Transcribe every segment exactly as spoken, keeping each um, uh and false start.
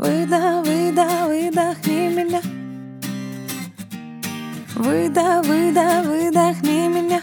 Выдох, выдох, выдохни меня. Выдох, выдох, выдохни меня.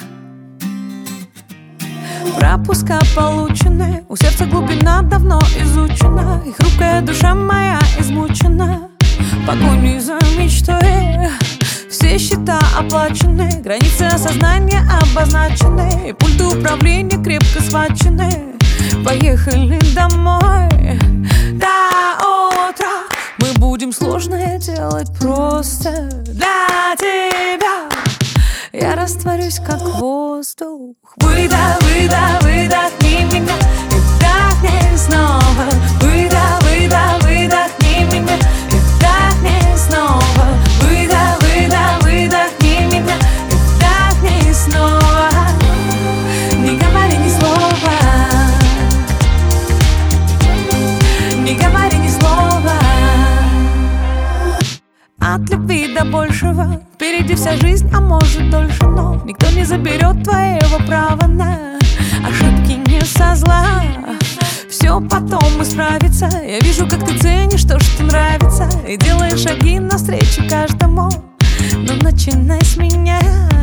Пропуска получены, у сердца глубина давно изучена, и хрупкая душа моя измучена погоней за мечтой. Все счета оплачены, границы осознания обозначены, и пульты управления крепко схвачены. Поехали домой. До утра мы будем сложное делать просто для тебя. Я растворюсь, как воздух. Выдох, выдох, выдохни меня и вдохни снова. Выдох, выдох, выдохни меня и вдохни снова. Выдох, выдох, выдохни меня и вдохни снова. Не говори ни слова, не говори ни слова. От любви до большего впереди вся жизнь, а может дольше, но никто не заберет твоего права на ошибки не со зла. Все потом исправится. Я вижу, как ты ценишь то, что нравится, и делаешь шаги навстречу каждому. Но начинай с меня.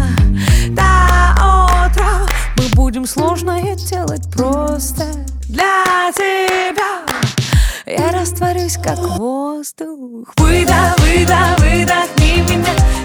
До утра мы будем сложное делать просто для тебя. Я растворюсь, как воздух. Выдох, выдох, выдохни меня